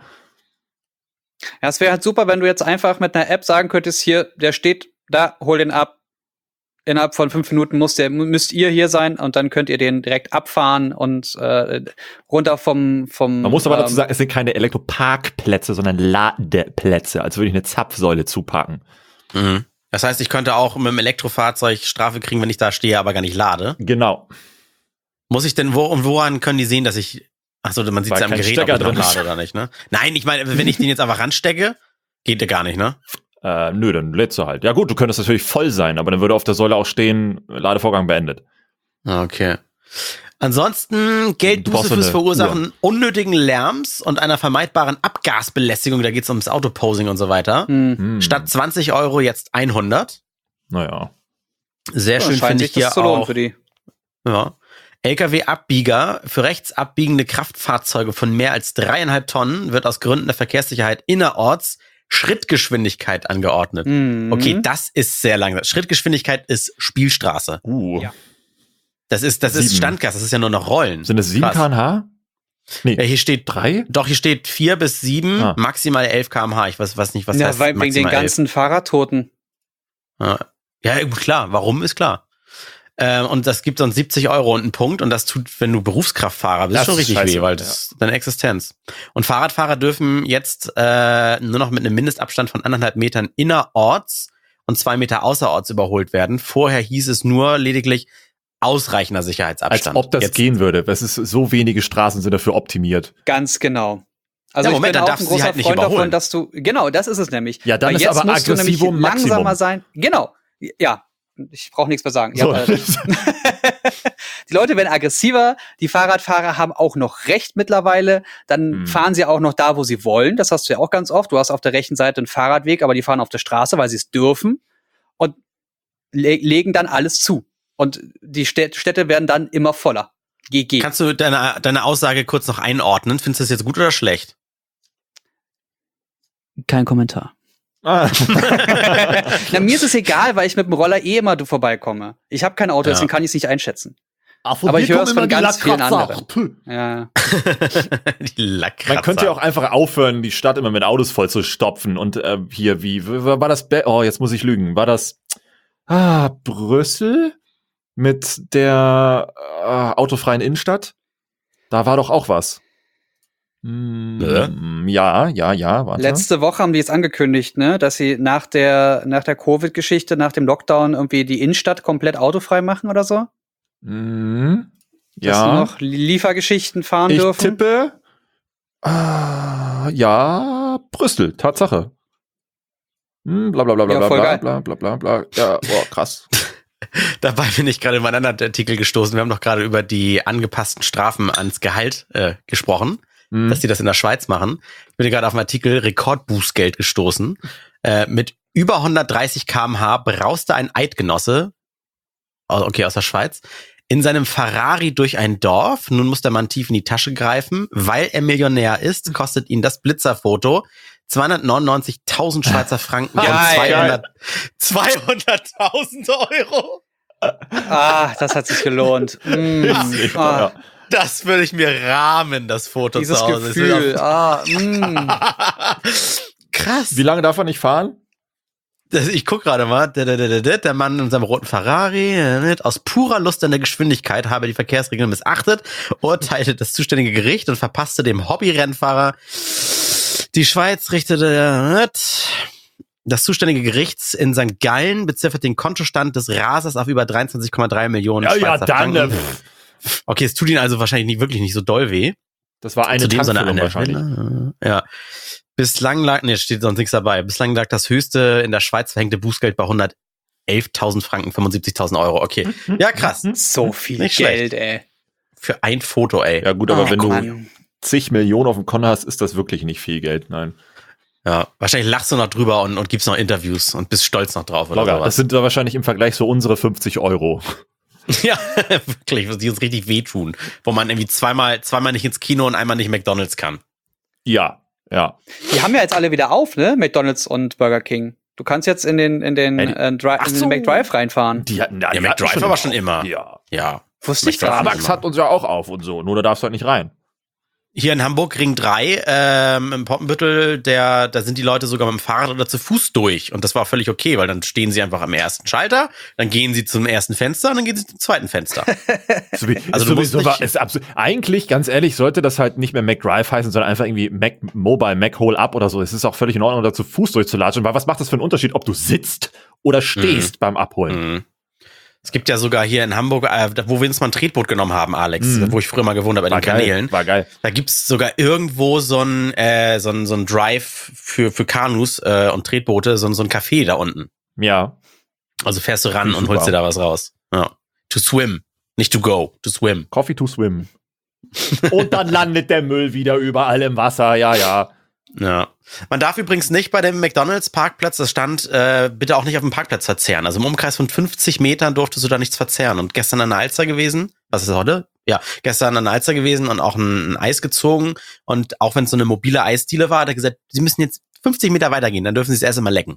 Ja, es wäre halt super, wenn du jetzt einfach mit einer App sagen könntest, hier, der steht da, hol den ab. Innerhalb von 5 Minuten müsst ihr hier sein und dann könnt ihr den direkt abfahren und runter vom Man muss aber dazu sagen, es sind keine Elektroparkplätze, sondern Ladeplätze, als würde ich eine Zapfsäule zupacken. Mhm. Das heißt, ich könnte auch mit dem Elektrofahrzeug Strafe kriegen, wenn ich da stehe, aber gar nicht lade. Genau. Muss ich denn, woran können die sehen, dass ich, achso, man sieht es ja am kein Gerät, ob Stecker ich noch drin ist. lade oder nicht, ne? Nein, ich meine, wenn ich den jetzt einfach ranstecke, geht der gar nicht, ne? Nö, dann lädst du halt. Ja gut, du könntest natürlich voll sein, aber dann würde auf der Säule auch stehen, Ladevorgang beendet. Okay. Ansonsten Geldbuße fürs Verursachen unnötigen Lärms und einer vermeidbaren Abgasbelästigung, da geht's ums Autoposing und so weiter. Statt 20 € jetzt 100. Naja. Sehr schön finde ich hier auch. Für die. Ja. LKW-Abbieger für rechts abbiegende Kraftfahrzeuge von mehr als 3,5 Tonnen wird aus Gründen der Verkehrssicherheit innerorts Schrittgeschwindigkeit angeordnet. Okay, das ist sehr langsam. Schrittgeschwindigkeit ist Spielstraße. Ja. Das ist Standgas, das ist ja nur noch Rollen. Sind es 7 Krass. km/h? Nee, Ja, hier steht 3? Doch, hier steht 4 bis 7, maximal 11 km/h. Ich weiß nicht, was Ja, heißt weil wegen den ganzen Fahrradtoten. Ja, klar. Warum ist klar. Und das gibt sonst 70 € und einen Punkt. Und das tut, wenn du Berufskraftfahrer bist, Das schon ist richtig scheiße, weh, weil das ist deine Existenz. Und Fahrradfahrer dürfen jetzt nur noch mit einem Mindestabstand von 1,5 Metern innerorts und 2 Meter außerorts überholt werden. Vorher hieß es nur lediglich ausreichender Sicherheitsabstand. Als ob das jetzt gehen würde. Es ist so wenige Straßen sind dafür optimiert. Ganz genau. Also Ja, Moment, ich bin dann auch darfst ein du sie großer halt nicht Freund davon, überholen. dass du, genau, das ist es nämlich. Ja, dann Weil ist jetzt aber musst du nämlich Aggressivum Maximum. langsamer sein. Genau. Ja, ich brauche nichts mehr sagen. So. Ja, die Leute werden aggressiver, die Fahrradfahrer haben auch noch Recht mittlerweile, dann fahren sie auch noch da, wo sie wollen. Das hast du ja auch ganz oft. Du hast auf der rechten Seite einen Fahrradweg, aber die fahren auf der Straße, weil sie es dürfen und legen dann alles zu. Und die Städte werden dann immer voller. GG. Kannst du deine Aussage kurz noch einordnen? Findest du das jetzt gut oder schlecht? Kein Kommentar. Ah. Na, mir ist es egal, weil ich mit dem Roller immer vorbeikomme. Ich habe kein Auto, Ja. deswegen kann ich es nicht einschätzen. Ach, Aber ich höre es kommen von immer die ganz vielen Lackkratzer. anderen. Puh. Ja. Die Lackkratzer. Man könnte ja auch einfach aufhören, die Stadt immer mit Autos voll zu stopfen. Und hier, wie war das? Jetzt muss ich lügen. War das Brüssel mit der autofreien Innenstadt? Da war doch auch was. Ja, warte. Letzte Woche haben die jetzt angekündigt, ne, dass sie nach der Covid-Geschichte, nach dem Lockdown irgendwie die Innenstadt komplett autofrei machen oder so. Dass sie Ja, noch Liefergeschichten fahren ich dürfen. tippe, ja, Brüssel, Tatsache. Bla bla bla bla Ja, bla voll bla geil. bla bla bla bla. Ja, boah, krass. Dabei bin ich gerade über einen anderen Artikel gestoßen. Wir haben doch gerade über die angepassten Strafen ans Gehalt gesprochen, dass die das in der Schweiz machen. Ich bin gerade auf einen Artikel Rekordbußgeld gestoßen. Mit über 130 km/h brauste ein Eidgenosse, okay, aus der Schweiz, in seinem Ferrari durch ein Dorf. Nun muss der Mann tief in die Tasche greifen. Weil er Millionär ist, kostet ihn das Blitzerfoto 299.000 Schweizer Franken und Geil. 200.000 Euro. Das hat sich gelohnt. Ist echt teuer. Das würde ich mir rahmen, das Foto Dieses zu Hause. Gefühl. Krass. Wie lange darf er nicht fahren? Ich guck gerade mal, der Mann in seinem roten Ferrari, aus purer Lust an der Geschwindigkeit habe die Verkehrsregeln missachtet, urteilte das zuständige Gericht und verpasste dem Hobbyrennfahrer. Die Schweiz richtete das zuständige Gericht in St. Gallen beziffert den Kontostand des Rasers auf über 23,3 Millionen Schweizer Franken. Okay, es tut ihn also wahrscheinlich wirklich nicht so doll weh. Das war eine Tankfüllung wahrscheinlich. Ja. Bislang lag, steht sonst nichts dabei. Bislang lag das höchste in der Schweiz verhängte Bußgeld bei 111.000 Franken, 75.000 Euro. Okay. Ja, krass. So viel Nicht Geld, schlecht. ey. Für ein Foto, ey. Ja gut, aber wenn Mann. du zig Millionen auf dem Konto hast, ist das wirklich nicht viel Geld, nein. Ja, wahrscheinlich lachst du noch drüber und gibst noch Interviews und bist stolz noch drauf oder Locker, sowas. das sind da wahrscheinlich im Vergleich so unsere 50 Euro. Ja, wirklich, die uns richtig wehtun. Wo man irgendwie zweimal nicht ins Kino und einmal nicht McDonald's kann. Ja. Die haben ja jetzt alle wieder auf, ne? McDonald's und Burger King. Du kannst jetzt in den McDrive reinfahren. Die hatten da. Ja, McDrive war schon immer. Ja. Wusste ich gar nicht. Starbucks hat uns ja auch auf und so, nur da darfst du halt nicht rein. Hier in Hamburg, Ring 3, im Poppenbüttel, da sind die Leute sogar mit dem Fahrrad oder zu Fuß durch. Und das war völlig okay, weil dann stehen sie einfach am ersten Schalter, dann gehen sie zum ersten Fenster und dann gehen sie zum zweiten Fenster. Also eigentlich, ganz ehrlich, sollte das halt nicht mehr McDrive heißen, sondern einfach irgendwie Mac Hole Up oder so. Es ist auch völlig in Ordnung, da zu Fuß durchzulatschen, weil was macht das für einen Unterschied, ob du sitzt oder stehst beim Abholen? Es gibt ja sogar hier in Hamburg, wo wir uns mal ein Tretboot genommen haben, Alex, wo ich früher mal gewohnt habe, bei den Kanälen. War geil. Da gibt's sogar irgendwo so ein Drive für Kanus und Tretboote, so ein Café da unten. Ja. Also fährst du ran und holst dir da was raus. Ja. To swim, nicht to go, to swim. Coffee to swim. Und dann landet der Müll wieder überall im Wasser, ja. Ja. Man darf übrigens nicht bei dem McDonald's-Parkplatz, das stand, bitte auch nicht auf dem Parkplatz verzehren. Also im Umkreis von 50 Metern durftest du da nichts verzehren. Und gestern an der Alster gewesen, was ist heute? Ja, gestern an der Alster gewesen und auch ein Eis gezogen. Und auch wenn es so eine mobile Eisdiele war, hat er gesagt, sie müssen jetzt 50 Meter weitergehen, dann dürfen sie das erste Mal lecken.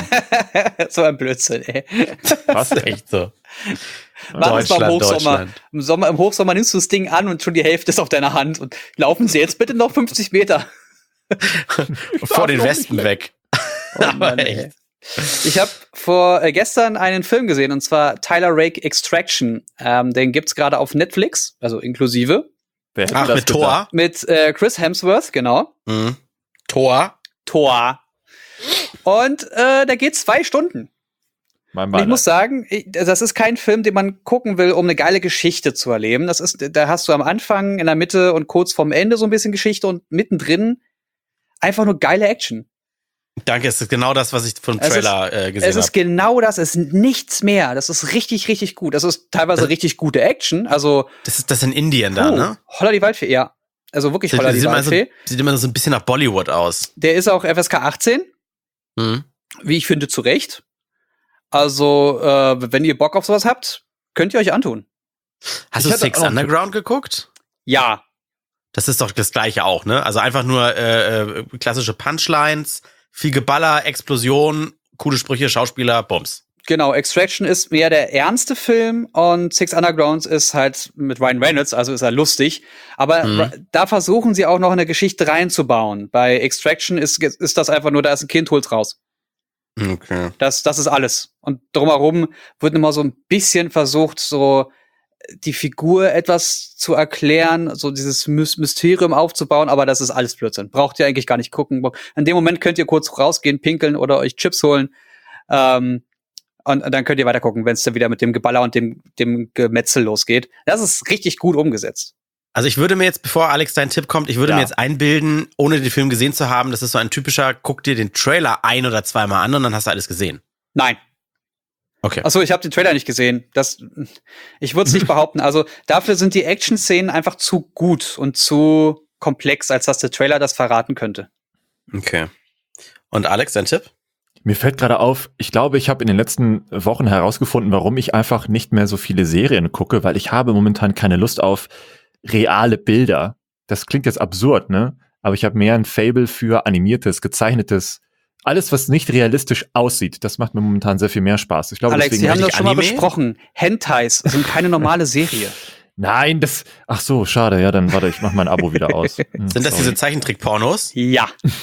So ein Blödsinn, ey. Was? Echt so. Mach es mal im Hochsommer. Im Hochsommer nimmst du das Ding an und schon die Hälfte ist auf deiner Hand. Und laufen sie jetzt bitte noch 50 Meter. Vor den Westen weg. Oh Mann, echt. Ich habe gestern einen Film gesehen, und zwar Tyler Rake Extraction. Den gibt's gerade auf Netflix, also inklusive. Ach, mit Thor? Mit Chris Hemsworth, genau. Mhm. Thor. Und der geht 2 Stunden. Und ich muss sagen, das ist kein Film, den man gucken will, um eine geile Geschichte zu erleben. Da hast du am Anfang, in der Mitte und kurz vorm Ende so ein bisschen Geschichte und mittendrin einfach nur geile Action. Danke, es ist genau das, was ich vom Trailer gesehen habe. Es ist genau das, es ist nichts mehr. Das ist richtig, richtig gut. Das ist teilweise richtig gute Action. Also das ist in Indien da, ne? Holla die Waldfee, ja. Also wirklich Holla die Waldfee. Sieht immer so ein bisschen nach Bollywood aus. Der ist auch FSK 18. Wie ich finde, zu Recht. Also, wenn ihr Bock auf sowas habt, könnt ihr euch antun. Hast du Six Underground geguckt? Ja. Das ist doch das Gleiche auch, ne? Also einfach nur klassische Punchlines, viel Geballer, Explosion, coole Sprüche, Schauspieler, Bums. Genau, Extraction ist mehr der ernste Film und Six Underground ist halt mit Ryan Reynolds, also ist er lustig. Aber da versuchen sie auch noch eine Geschichte reinzubauen. Bei Extraction ist das einfach nur, da ist ein Kind, holt's raus. Okay. Das ist alles. Und drumherum wird immer so ein bisschen versucht, so die Figur etwas zu erklären, so dieses Mysterium aufzubauen, aber das ist alles Blödsinn. Braucht ihr eigentlich gar nicht gucken. In dem Moment könnt ihr kurz rausgehen, pinkeln oder euch Chips holen. Und dann könnt ihr weiter gucken, wenn es dann wieder mit dem Geballer und dem Gemetzel losgeht. Das ist richtig gut umgesetzt. Also ich würde mir jetzt, bevor Alex dein Tipp kommt, mir jetzt einbilden, ohne den Film gesehen zu haben, das ist so ein typischer, guck dir den Trailer 1 oder 2 Mal an und dann hast du alles gesehen. Nein. Okay. Achso, ich habe den Trailer nicht gesehen. Ich würde es nicht behaupten. Also dafür sind die Action-Szenen einfach zu gut und zu komplex, als dass der Trailer das verraten könnte. Okay. Und Alex, dein Tipp? Mir fällt gerade auf, ich glaube, ich habe in den letzten Wochen herausgefunden, warum ich einfach nicht mehr so viele Serien gucke, weil ich habe momentan keine Lust auf reale Bilder. Das klingt jetzt absurd, ne? Aber ich habe mehr ein Faible für animiertes, gezeichnetes, alles, was nicht realistisch aussieht. Das macht mir momentan sehr viel mehr Spaß. Ich glaube, Alex, deswegen wir haben das schon Anime? mal besprochen. Hentais sind keine normale Serie. Nein, ach so, schade. Ja, dann warte, ich mach mein Abo wieder aus. Sind das diese Zeichentrick-Pornos? Ja.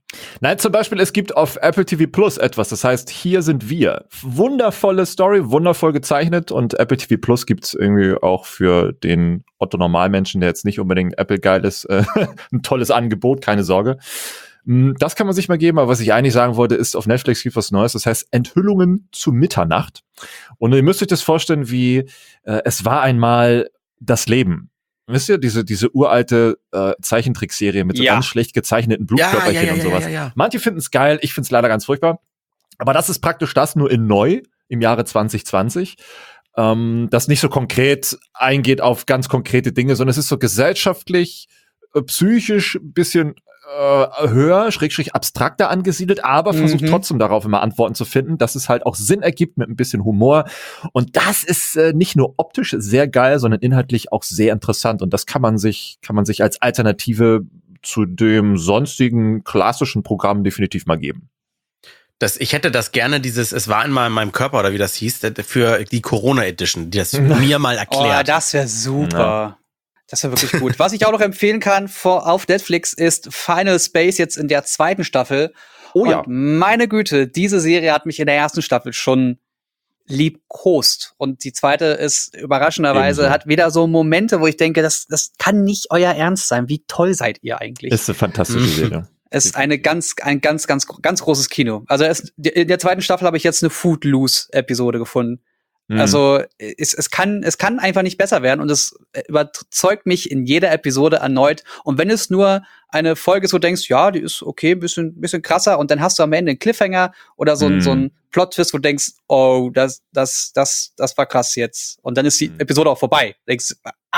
Nein, zum Beispiel, es gibt auf Apple TV Plus etwas, das heißt, hier sind wir. Wundervolle Story, wundervoll gezeichnet und Apple TV Plus gibt's irgendwie auch für den Otto-Normalmenschen, der jetzt nicht unbedingt Apple-geil ist, ein tolles Angebot, keine Sorge. Das kann man sich mal geben, aber was ich eigentlich sagen wollte, ist, auf Netflix gibt was Neues, das heißt Enthüllungen zu Mitternacht. Und ihr müsst euch das vorstellen, wie es war einmal das Leben. Wisst ihr, diese uralte Zeichentrickserie mit so ganz schlecht gezeichneten Blutkörperchen und sowas. Ja. Manche finden es geil, ich finde es leider ganz furchtbar. Aber das ist praktisch das nur in neu im Jahre 2020. Das nicht so konkret eingeht auf ganz konkrete Dinge, sondern es ist so gesellschaftlich, psychisch ein bisschen höher, schrägstrich abstrakter angesiedelt, aber versucht trotzdem darauf immer Antworten zu finden, dass es halt auch Sinn ergibt mit ein bisschen Humor. Und das ist nicht nur optisch sehr geil, sondern inhaltlich auch sehr interessant. Und das kann man sich als Alternative zu dem sonstigen klassischen Programm definitiv mal geben. Ich hätte das gerne, es war einmal in meinem Körper, oder wie das hieß, für die Corona Edition, die das mir mal erklärt. Oh, das wäre super. Ja. Das wäre wirklich gut. Was ich auch noch empfehlen kann auf Netflix ist Final Space jetzt in der 2. Staffel. Oh ja. Und meine Güte, diese Serie hat mich in der 1. Staffel schon liebkost. Und die 2. ist überraschenderweise, hat wieder so Momente, wo ich denke, das kann nicht euer Ernst sein. Wie toll seid ihr eigentlich? Ist eine fantastische Serie. Es ist ein ganz großes Kino. Also in der 2. Staffel habe ich jetzt eine Footloose-Episode gefunden. Also es kann einfach nicht besser werden und es überzeugt mich in jeder Episode erneut. Und wenn es nur eine Folge ist, wo du denkst, ja, die ist okay, bisschen krasser, und dann hast du am Ende einen Cliffhanger oder so ein Plot-Twist, wo du denkst, oh, das war krass jetzt. Und dann ist die Episode auch vorbei. Du denkst,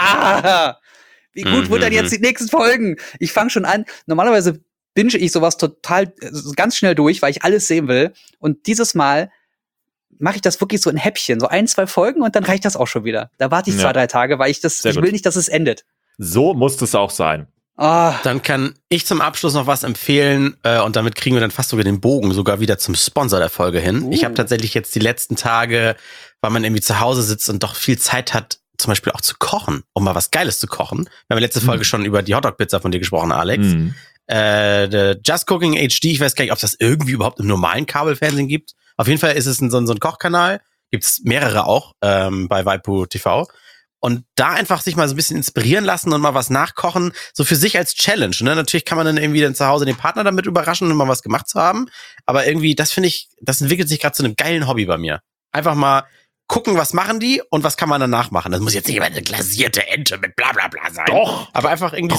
wie gut wird dann jetzt die nächsten Folgen? Ich fange schon an. Normalerweise binge ich sowas total ganz schnell durch, weil ich alles sehen will. Und dieses Mal mache ich das wirklich so in Häppchen, so 1-2 Folgen und dann reicht das auch schon wieder. Da warte ich 2-3 Tage, weil ich will nicht, dass es endet. So muss es auch sein. Dann kann ich zum Abschluss noch was empfehlen und damit kriegen wir dann fast sogar den Bogen sogar wieder zum Sponsor der Folge hin. Ich habe tatsächlich jetzt die letzten Tage, weil man irgendwie zu Hause sitzt und doch viel Zeit hat, zum Beispiel auch zu kochen, um mal was Geiles zu kochen. Wir haben letzte Folge schon über die Hotdog-Pizza von dir gesprochen, Alex. Just Cooking HD, ich weiß gar nicht, ob das irgendwie überhaupt im normalen Kabelfernsehen gibt. Auf jeden Fall ist es so ein Kochkanal, gibt's mehrere auch bei Waipu TV. Und da einfach sich mal so ein bisschen inspirieren lassen und mal was nachkochen, so für sich als Challenge. Ne? Natürlich kann man dann irgendwie dann zu Hause den Partner damit überraschen und mal was gemacht zu haben. Aber irgendwie, das finde ich, das entwickelt sich gerade zu einem geilen Hobby bei mir. Einfach mal gucken, was machen die und was kann man danach machen. Das muss jetzt nicht immer eine glasierte Ente mit bla bla bla sein. Doch. Aber einfach irgendwie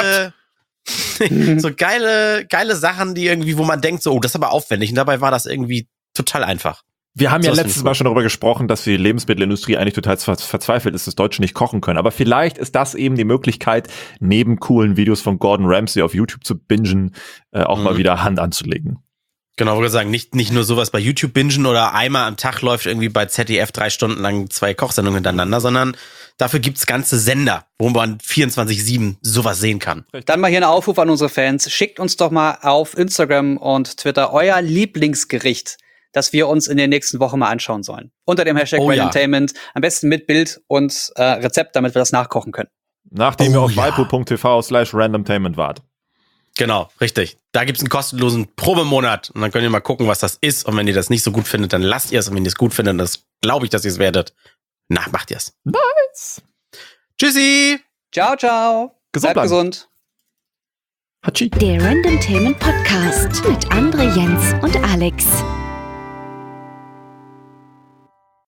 so geile Sachen, die irgendwie, wo man denkt, so, oh, das ist aber aufwendig. Und dabei war das irgendwie total einfach. Wir haben ja letztes Mal schon darüber gesprochen, dass die Lebensmittelindustrie eigentlich total verzweifelt ist, dass Deutsche nicht kochen können. Aber vielleicht ist das eben die Möglichkeit, neben coolen Videos von Gordon Ramsay auf YouTube zu bingen, auch mal wieder Hand anzulegen. Genau, würde sagen, nicht nur sowas bei YouTube bingen oder einmal am Tag läuft irgendwie bei ZDF 3 Stunden lang 2 Kochsendungen hintereinander, sondern dafür gibt's ganze Sender, wo man 24/7 sowas sehen kann. Dann mal hier ein Aufruf an unsere Fans. Schickt uns doch mal auf Instagram und Twitter euer Lieblingsgericht, das wir uns in der nächsten Woche mal anschauen sollen. Unter dem Hashtag Randomtainment. Am besten mit Bild und Rezept, damit wir das nachkochen können. Nachdem ihr auf waipu.tv/randomtainment wart. Genau, richtig. Da gibt's einen kostenlosen Probemonat und dann könnt ihr mal gucken, was das ist. Und wenn ihr das nicht so gut findet, dann lasst ihr es. Und wenn ihr es gut findet, das glaube ich, dass ihr es werdet, macht ihr es. Nice. Tschüssi. Ciao, ciao. Bleibt gesund. Hatschi. Der Randomtainment Podcast mit André, Jens und Alex.